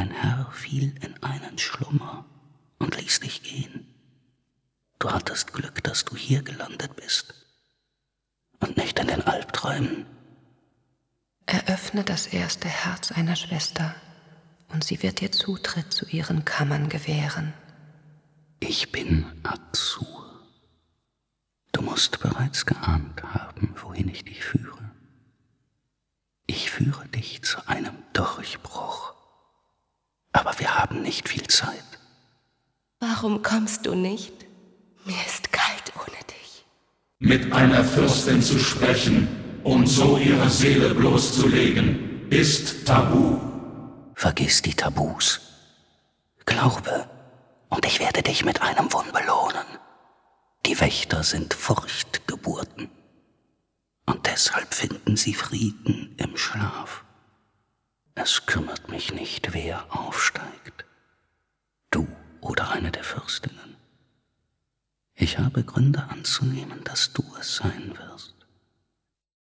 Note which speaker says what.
Speaker 1: Dein Herr fiel in einen Schlummer und ließ dich gehen. Du hattest Glück, dass du hier gelandet bist und nicht in den Albträumen.
Speaker 2: Eröffne das erste Herz einer Schwester, und sie wird dir Zutritt zu ihren Kammern gewähren.
Speaker 1: Ich bin Azur. Du musst bereits geahnt haben, wohin ich dich führe. Ich führe dich zu einem Durchbruch. Aber wir haben nicht viel Zeit.
Speaker 2: Warum kommst du nicht? Mir ist kalt ohne dich.
Speaker 3: Mit einer Fürstin zu sprechen und so ihre Seele bloßzulegen, ist tabu.
Speaker 1: Vergiss die Tabus. Glaube, und ich werde dich mit einem Wunsch belohnen. Die Wächter sind Furchtgeburten. Und deshalb finden sie Frieden im Schlaf. Es kümmert mich nicht, wer aufsteigt. Du oder eine der Fürstinnen. Ich habe Gründe anzunehmen, dass du es sein wirst.